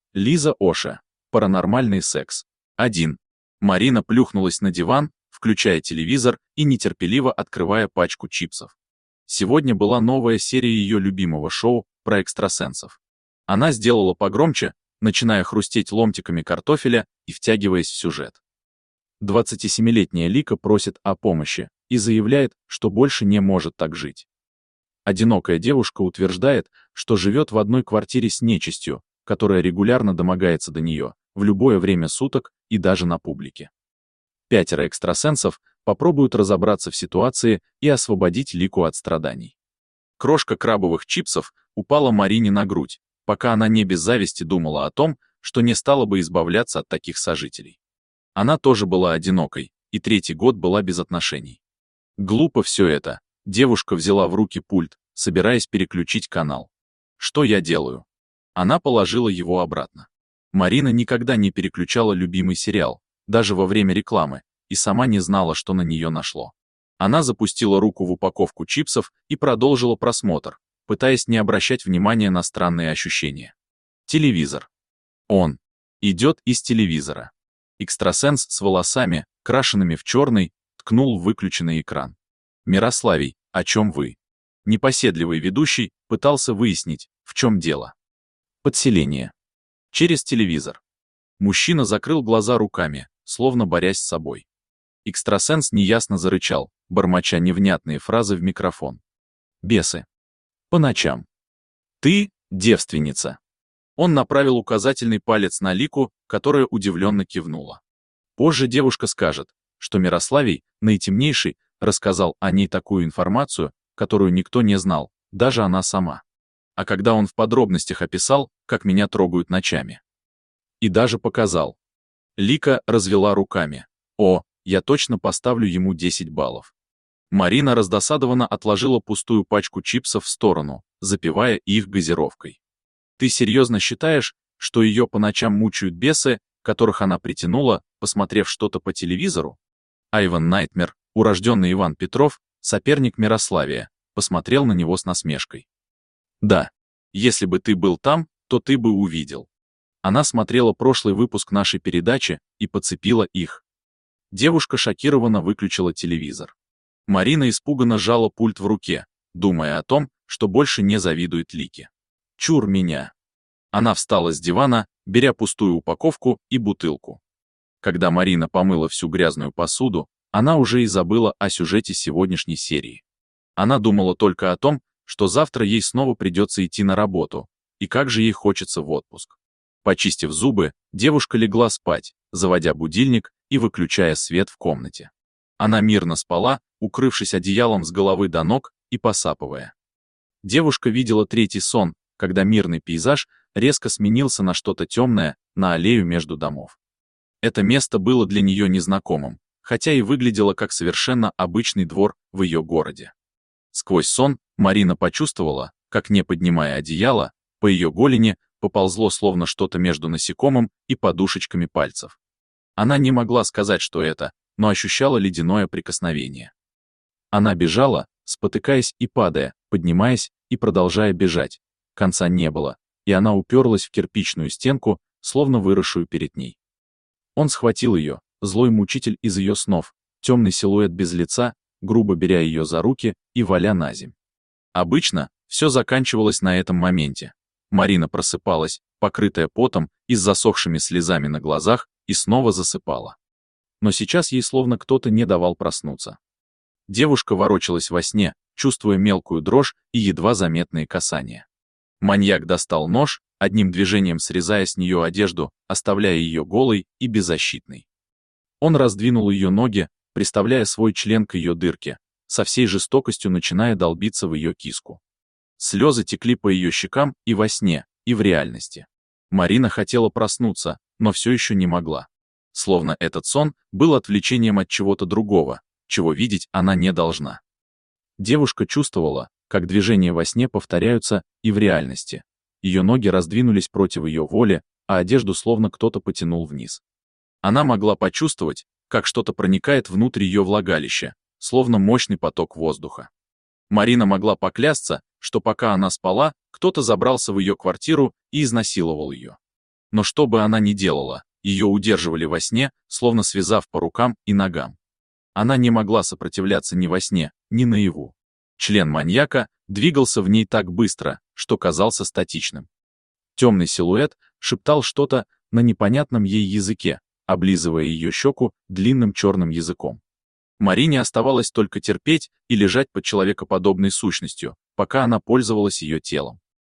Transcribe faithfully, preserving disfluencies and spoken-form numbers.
Лиза Оша. Паранормальный секс. один. Марина плюхнулась на диван, включая телевизор и нетерпеливо открывая пачку чипсов. Сегодня была новая серия ее любимого шоу про экстрасенсов. Она сделала погромче, начиная хрустеть ломтиками картофеля и втягиваясь в сюжет. двадцатисемилетняя Лика просит о помощи и заявляет, что больше не может так жить. Одинокая девушка утверждает, что живет в одной квартире с нечистью, которая регулярно домогается до нее, в любое время суток и даже на публике. Пятеро экстрасенсов попробуют разобраться в ситуации и освободить Лику от страданий. Крошка крабовых чипсов упала Марине на грудь, пока она не без зависти думала о том, что не стала бы избавляться от таких сожителей. Она тоже была одинокой, и третий год была без отношений. Глупо все это. Девушка взяла в руки пульт, собираясь переключить канал. Что я делаю? Она положила его обратно. Марина никогда не переключала любимый сериал, даже во время рекламы, и сама не знала, что на нее нашло. Она запустила руку в упаковку чипсов и продолжила просмотр, пытаясь не обращать внимания на странные ощущения. Телевизор. Он идет из телевизора. Экстрасенс с волосами, крашенными в черный, ткнул в выключенный экран. «Мирославий, о чем вы?» Непоседливый ведущий пытался выяснить, в чем дело. Подселение. Через телевизор. Мужчина закрыл глаза руками, словно борясь с собой. Экстрасенс неясно зарычал, бормоча невнятные фразы в микрофон. Бесы. По ночам. Ты девственница. Он направил указательный палец на Лику, которая удивленно кивнула. Позже девушка скажет, что Мирославий, наитемнейший, рассказал о ней такую информацию, которую никто не знал, даже она сама. А когда он в подробностях описал, как меня трогают ночами. И даже показал. Лика развела руками. О, я точно поставлю ему десять баллов. Марина раздосадованно отложила пустую пачку чипсов в сторону, запивая их газировкой. Ты серьезно считаешь, что ее по ночам мучают бесы, которых она притянула, посмотрев что-то по телевизору? Айван Найтмер, урожденный Иван Петров, соперник Мирославия, посмотрел на него с насмешкой. Да, если бы ты был там, то ты бы увидел. Она смотрела прошлый выпуск нашей передачи и подцепила их. Девушка шокированно выключила телевизор. Марина испуганно сжала пульт в руке, думая о том, что больше не завидует Лике. Чур меня. Она встала с дивана, беря пустую упаковку и бутылку. Когда Марина помыла всю грязную посуду, она уже и забыла о сюжете сегодняшней серии. Она думала только о том, что завтра ей снова придется идти на работу, и как же ей хочется в отпуск. Почистив зубы, девушка легла спать, заводя будильник и выключая свет в комнате. Она мирно спала, укрывшись одеялом с головы до ног и посапывая. Девушка видела третий сон, когда мирный пейзаж резко сменился на что-то темное, на аллею между домов. Это место было для нее незнакомым, хотя и выглядело как совершенно обычный двор в ее городе. Сквозь сон Марина почувствовала, как, не поднимая одеяло, по ее голени поползло словно что-то между насекомым и подушечками пальцев. Она не могла сказать, что это, но ощущала ледяное прикосновение. Она бежала, спотыкаясь и падая, поднимаясь и продолжая бежать. Конца не было, и она уперлась в кирпичную стенку, словно выросшую перед ней. Он схватил ее, злой мучитель из ее снов, темный силуэт без лица, грубо беря ее за руки и валя на земь. Обычно все заканчивалось на этом моменте. Марина просыпалась, покрытая потом и с засохшими слезами на глазах, и снова засыпала. Но сейчас ей словно кто-то не давал проснуться. Девушка ворочалась во сне, чувствуя мелкую дрожь и едва заметные касания. Маньяк достал нож, одним движением срезая с нее одежду, оставляя ее голой и беззащитной. Он раздвинул ее ноги, приставляя свой член к ее дырке, со всей жестокостью начиная долбиться в ее киску. Слезы текли по ее щекам и во сне, и в реальности. Марина хотела проснуться, но все еще не могла. Словно этот сон был отвлечением от чего-то другого, чего видеть она не должна. Девушка чувствовала, как движения во сне повторяются и в реальности. Ее ноги раздвинулись против ее воли, а одежду словно кто-то потянул вниз. Она могла почувствовать, как что-то проникает внутрь ее влагалища, словно мощный поток воздуха. Марина могла поклясться, что пока она спала, кто-то забрался в ее квартиру и изнасиловал ее. Но что бы она ни делала, ее удерживали во сне, словно связав по рукам и ногам. Она не могла сопротивляться ни во сне, ни наяву. Член маньяка двигался в ней так быстро, что казался статичным. Темный силуэт шептал что-то на непонятном ей языке, облизывая ее щеку длинным черным языком. Марине оставалось только терпеть и лежать под человекоподобной сущностью, пока она пользовалась ее телом.